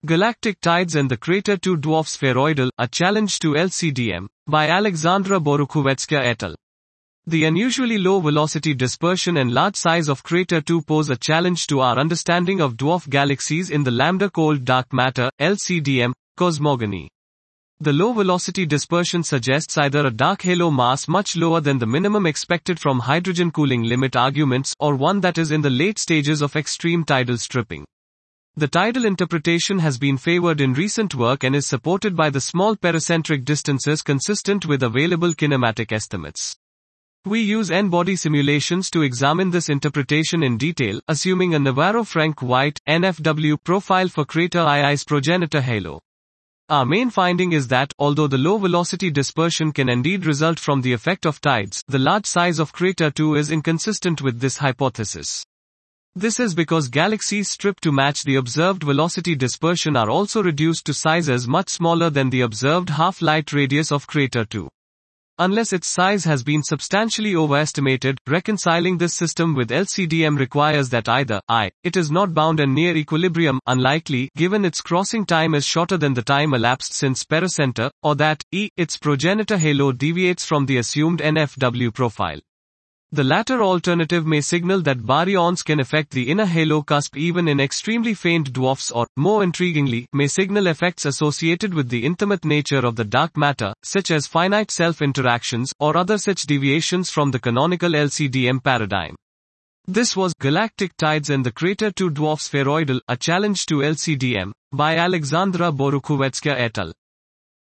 Galactic Tides and the Crater 2 Dwarf Spheroidal, A Challenge to LCDM, by Alexandra Borukhowetskaya et al. The unusually low velocity dispersion and large size of Crater 2 pose a challenge to our understanding of dwarf galaxies in the lambda-cold dark matter, LCDM, cosmogony. The low velocity dispersion suggests either a dark halo mass much lower than the minimum expected from hydrogen cooling limit arguments, or one that is in the late stages of extreme tidal stripping. The tidal interpretation has been favored in recent work and is supported by the small pericentric distances consistent with available kinematic estimates. We use N-body simulations to examine this interpretation in detail, assuming a Navarro-Frank-White (NFW) profile for crater II's progenitor halo. Our main finding is that, although the low velocity dispersion can indeed result from the effect of tides, the large size of Crater 2 is inconsistent with this hypothesis. This is because galaxies stripped to match the observed velocity dispersion are also reduced to sizes much smaller than the observed half-light radius of Crater 2. Unless its size has been substantially overestimated, reconciling this system with LCDM requires that either I, it is not bound and near equilibrium, unlikely, given its crossing time is shorter than the time elapsed since pericenter, or that E, its progenitor halo deviates from the assumed NFW profile. The latter alternative may signal that baryons can affect the inner halo cusp even in extremely faint dwarfs or, more intriguingly, may signal effects associated with the intimate nature of the dark matter, such as finite self-interactions, or other such deviations from the canonical LCDM paradigm. This was Galactic Tides and the Crater 2 Dwarf Spheroidal, A Challenge to LCDM, by Alexandra Borukhowetskaya et al.